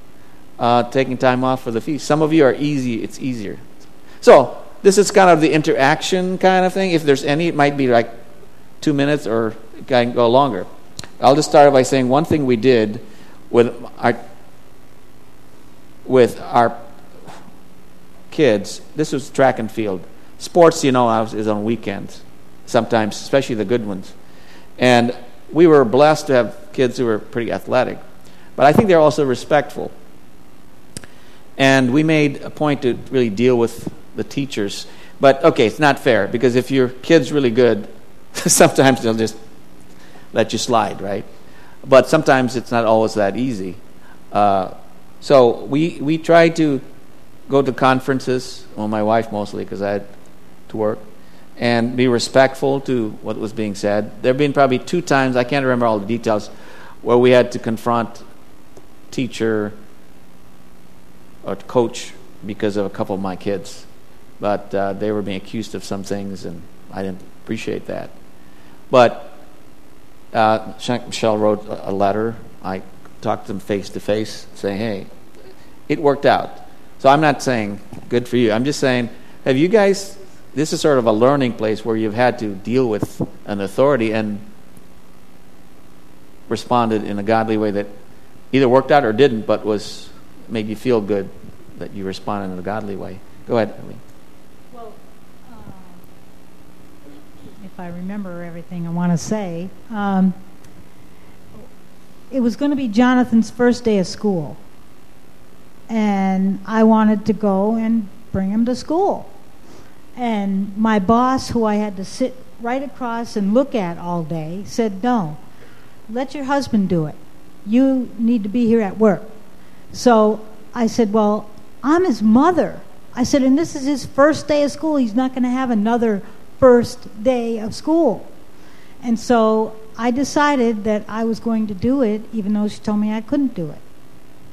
taking time off for the feast. Some of you are it's easier. So this is kind of the interaction kind of thing. If there's any, it might be like 2 minutes or it can go longer. I'll just start by saying one thing we did with our kids. This was track and field. Sports, is on weekends, sometimes, especially the good ones. And we were blessed to have kids who were pretty athletic. But I think they're also respectful. And we made a point to really deal with the teachers. But, okay, it's not fair, because if your kid's really good, sometimes they'll just let you slide, right? But sometimes it's not always that easy. So we tried to go to conferences, well, my wife mostly, because I had to work, and be respectful to what was being said. There have been probably 2 times, I can't remember all the details, where we had to confront teacher or coach because of a couple of my kids. But they were being accused of some things, and I didn't appreciate that. But Michelle wrote a letter. I talked to them face to face, saying, hey, it worked out. So I'm not saying good for you. I'm just saying, have you guys, this is sort of a learning place where you've had to deal with an authority and responded in a godly way that either worked out or didn't, but made you feel good that you responded in a godly way. Go ahead, Eileen. Well, if I remember everything I want to say, it was going to be Jonathan's first day of school. And I wanted to go and bring him to school. And my boss, who I had to sit right across and look at all day, said, no, let your husband do it. You need to be here at work. So I said, well, I'm his mother. I said, and this is his first day of school. He's not going to have another first day of school. And so I decided that I was going to do it, even though she told me I couldn't do it.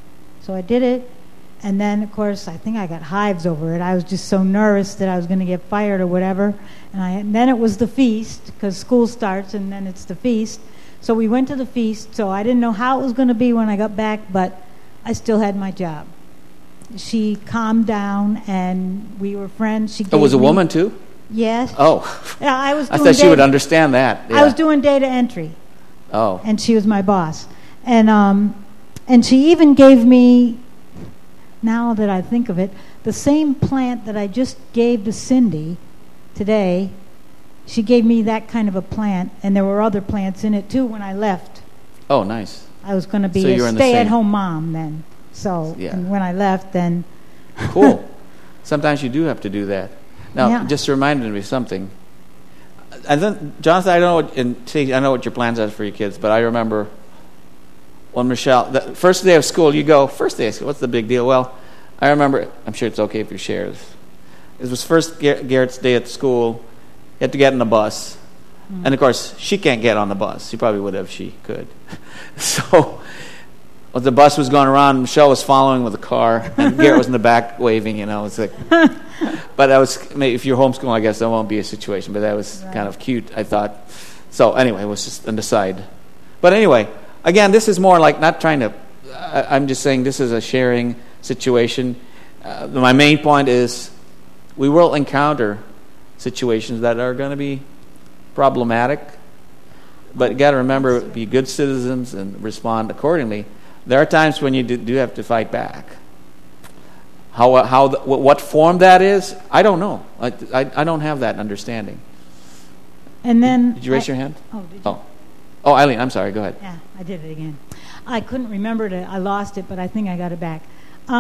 So I did it, and then, of course, I think I got hives over it. I was just so nervous that I was going to get fired or whatever. And then it was the feast, because school starts, and then it's the feast. So we went to the feast, so I didn't know how it was going to be when I got back, but I still had my job. She calmed down, and we were friends. She It was a woman, too? Yes. Oh. Yeah, I thought she would understand that. Yeah. I was doing data entry. Oh. And she was my boss. And she even gave me, now that I think of it, the same plant that I just gave to Cindy today. She gave me that kind of a plant, and there were other plants in it too when I left. Oh, nice. I was going to be So you were a in the same- stay-at-home mom then. So Yeah. and when I left, then Cool. Sometimes you do have to do that. Now, Yeah. just reminded me of something. And then, Jonathan, I don't know, I know what your plans are for your kids, but I remember when Michelle, the first day of school, you go, first day of school, what's the big deal? Well, I remember, I'm sure it's okay if you share this. It was first Garrett's day at school. He had to get in the bus. And, of course, she can't get on the bus. She probably would have if she could. So well, the bus was going around. Michelle was following with the car, and Garrett was in the back waving, you know. It's like, but that was, maybe if you're homeschooling, I guess that won't be a situation, but that was kind of cute, I thought. So anyway, it was just an aside. But anyway, again, this is more like not trying to, I'm just saying this is a sharing situation. My main point is we will encounter situations that are going to be problematic, but you got to remember, be good citizens and respond accordingly. There are times when you do have to fight back. What form that is, I don't know. I don't have that understanding. and then Did you raise your hand? Oh, did you? Oh, Eileen, I'm sorry. Go ahead. Yeah, I did it again. I couldn't remember it. I lost it, but I think I got it back.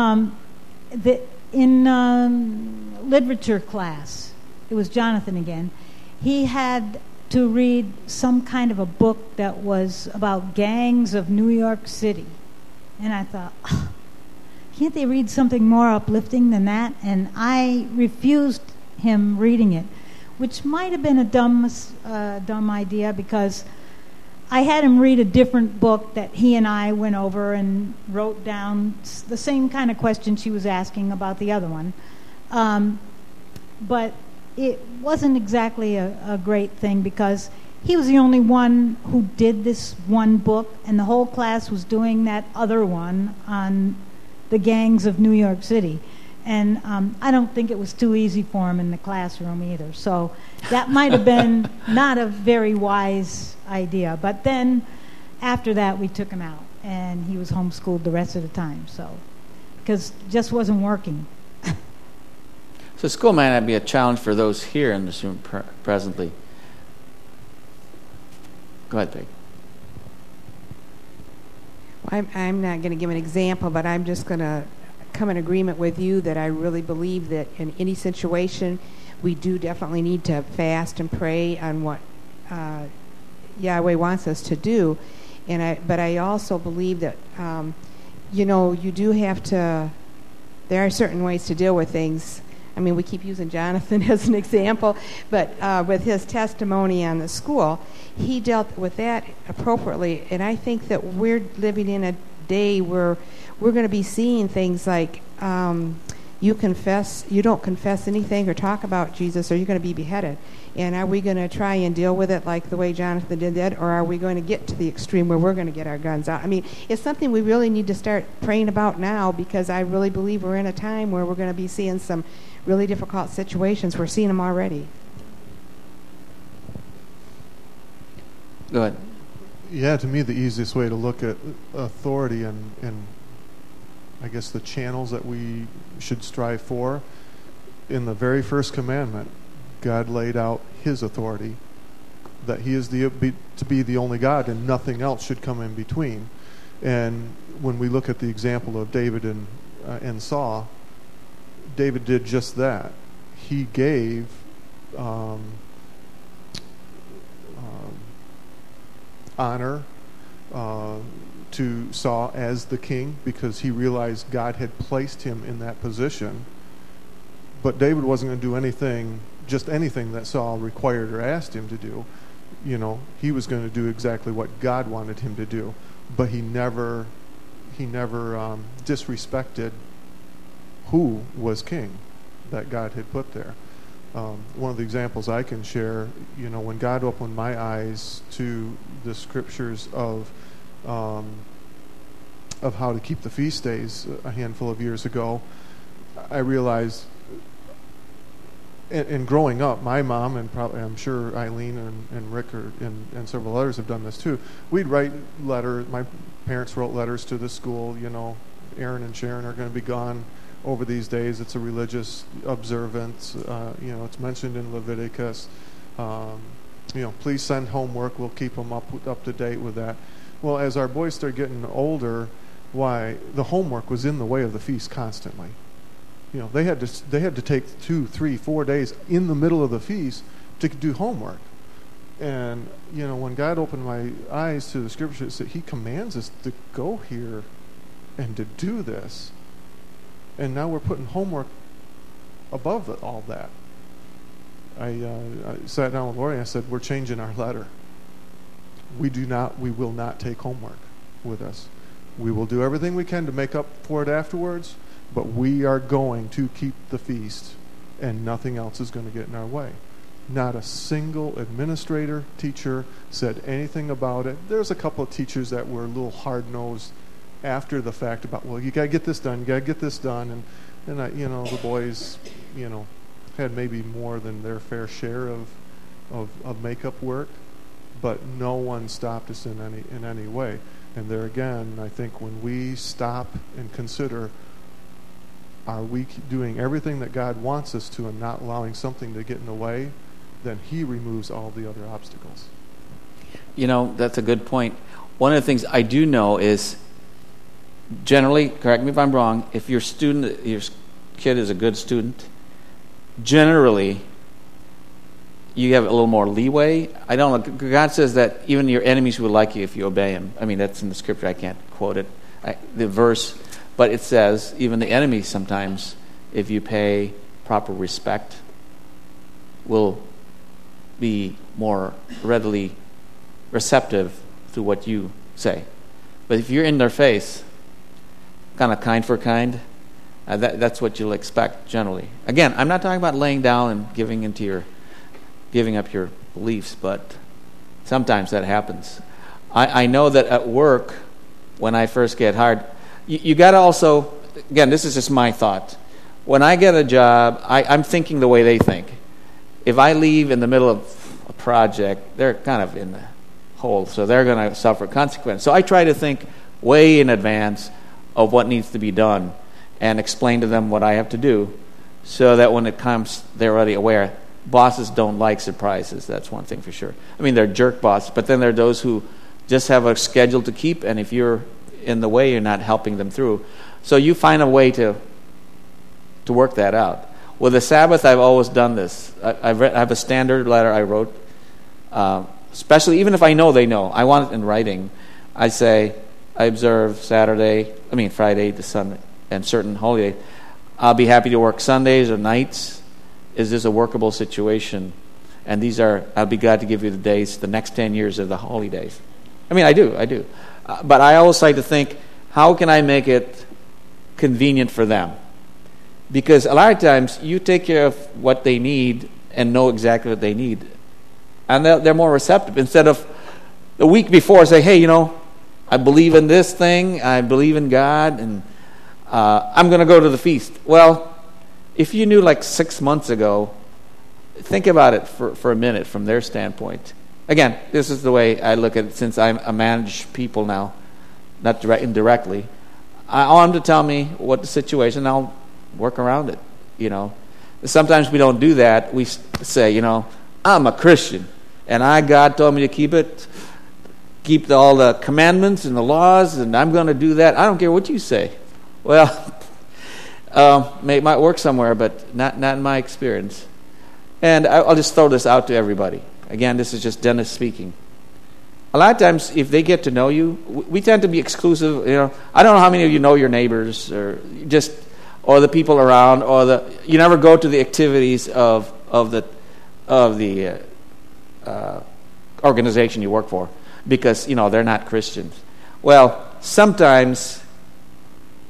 In literature class, it was Jonathan again. He had to read some kind of a book that was about gangs of New York City. And I thought, can't they read something more uplifting than that? And I refused him reading it, which might have been a dumb idea, because I had him read a different book that he and I went over and wrote down the same kind of question she was asking about the other one. But it wasn't exactly a great thing, because he was the only one who did this one book, and the whole class was doing that other one on the gangs of New York City. And I don't think it was too easy for him in the classroom either. So that might have been not a very wise idea. But then after that, we took him out, and he was homeschooled the rest of the time. So, because it just wasn't working. So school might not be a challenge for those here in this room presently. Go ahead, Peg. I'm not going to give an example, but I'm just going to come in agreement with you that I really believe that in any situation, we do definitely need to fast and pray on what Yahweh wants us to do. But I also believe that, you do have to, there are certain ways to deal with things. I mean, we keep using Jonathan as an example, but with his testimony on the school, he dealt with that appropriately. And I think that we're living in a day where we're going to be seeing things like you don't confess anything or talk about Jesus, or you're going to be beheaded. And are we going to try and deal with it like the way Jonathan did that, or are we going to get to the extreme where we're going to get our guns out? I mean, it's something we really need to start praying about now, because I really believe we're in a time where we're going to be seeing some really difficult situations. We're seeing them already. Go ahead. Yeah, to me, the easiest way to look at authority and I guess the channels that we should strive for, in the very first commandment, God laid out his authority, that he is to be the only God and nothing else should come in between. And when we look at the example of David and Saul, David did just that. He gave honor to Saul as the king, because he realized God had placed him in that position. But David wasn't going to do anything that Saul required or asked him to do. He was going to do exactly what God wanted him to do. But he never disrespected who was king that God had put there. One of the examples I can share, when God opened my eyes to the scriptures of how to keep the feast days a handful of years ago, I realized, and growing up, my mom, and probably I'm sure Eileen and Rick and several others have done this too, we'd write letters. My parents wrote letters to the school, Aaron and Sharon are going to be gone over these days. It's a religious observance. It's mentioned in Leviticus. Please send homework. We'll keep them up to date with that. Well, as our boys started getting older, the homework was in the way of the feast constantly. They had to take 2, 3, 4 days in the middle of the feast to do homework. And when God opened my eyes to the scripture, it said He commands us to go here and to do this. And now we're putting homework above all that. I sat down with Lori and I said, we're changing our letter. We will not take homework with us. We will do everything we can to make up for it afterwards, but we are going to keep the feast, and nothing else is going to get in our way. Not a single administrator, teacher said anything about it. There's a couple of teachers that were a little hard-nosed after the fact about, well, you got to get this done, and the boys, had maybe more than their fair share of makeup work, but no one stopped us in any way. And there again, I think when we stop and consider, are we doing everything that God wants us to and not allowing something to get in the way, then He removes all the other obstacles. That's a good point. One of the things I do know is, generally, correct me if I'm wrong, if your kid is a good student, generally you have a little more leeway. I don't know. God says that even your enemies will like you if you obey Him. I mean, that's in the scripture. I can't quote it, the verse, but it says even the enemies sometimes, if you pay proper respect, will be more readily receptive to what you say. But if you're in their face, kind of kind for kind, that's what you'll expect generally. Again, I'm not talking about laying down and giving up your beliefs, but sometimes that happens. I know that at work, when I first get hired, you got to also, again, this is just my thought. When I get a job, I'm thinking the way they think. If I leave in the middle of a project, they're kind of in the hole, so they're going to suffer consequences. So I try to think way in advance of what needs to be done and explain to them what I have to do so that when it comes, they're already aware. Bosses don't like surprises, that's one thing for sure. I mean, they're jerk bosses, but then there are those who just have a schedule to keep, and if you're in the way, you're not helping them through. So you find a way to work that out. With the Sabbath, I've always done this. I have a standard letter I wrote, especially even if I know they know. I want it in writing. I say, I observe Friday to Sunday, and certain holidays. I'll be happy to work Sundays or nights. Is this a workable situation? And I'll be glad to give you the days, the next 10 years of the holidays. I mean, I do. But I always like to think, how can I make it convenient for them? Because a lot of times, you take care of what they need and know exactly what they need. And they're more receptive. Instead of the week before, say, hey, I believe in this thing, I believe in God, and I'm going to go to the feast. Well, if you knew like 6 months ago, think about it for a minute from their standpoint. Again, this is the way I look at it since I manage people now, not indirectly. I want them to tell me what the situation, I'll work around it, Sometimes we don't do that. We say, I'm a Christian, and God told me to keep all the commandments and the laws, and I'm going to do that. I don't care what you say. Well, it might work somewhere, but not in my experience. And I'll just throw this out to everybody. Again, this is just Dennis speaking. A lot of times, if they get to know you, we tend to be exclusive. I don't know how many of you know your neighbors, or the people around, you never go to the activities of the organization you work for because they're not Christians. Well, sometimes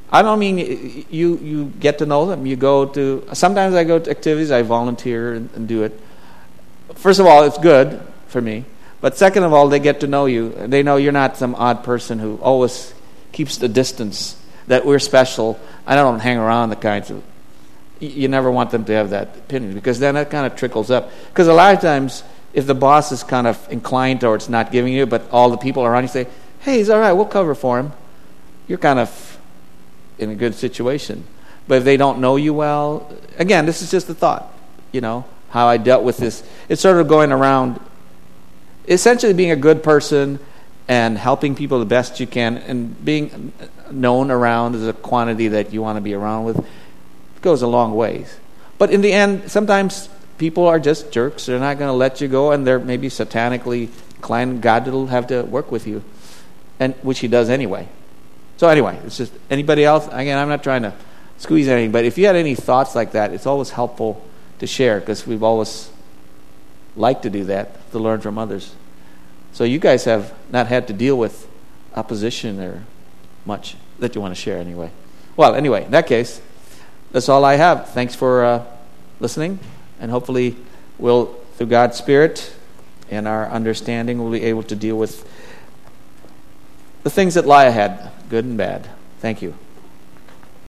I don't mean you get to know them. You go to, sometimes I go to activities, I volunteer and do it. First of all, it's good for me. But second of all, they get to know you. They know you're not some odd person who always keeps the distance, that we're special. I don't hang around the kinds of, you never want them to have that opinion, because then that kind of trickles up. Because a lot of times, if the boss is kind of inclined towards not giving you, but all the people around you say, hey, he's all right, we'll cover for him, you're kind of in a good situation. But if they don't know you well, again, this is just a thought, how I dealt with this. It's sort of going around, essentially being a good person and helping people the best you can, and being known around as a quantity that you want to be around with goes a long ways. But in the end, sometimes people are just jerks. They're not going to let you go, and they're maybe satanically inclined. God will have to work with you, and which he does anyway. So anyway, it's just, anybody else? Again, I'm not trying to squeeze anything, but if you had any thoughts like that, it's always helpful to share, because we've always liked to do that, to learn from others. So you guys have not had to deal with opposition or much that you want to share anyway. Well, anyway, in that case, that's all I have. Thanks for listening, and hopefully we'll, through God's Spirit and our understanding, we'll be able to deal with the things that lie ahead, good and bad. Thank you.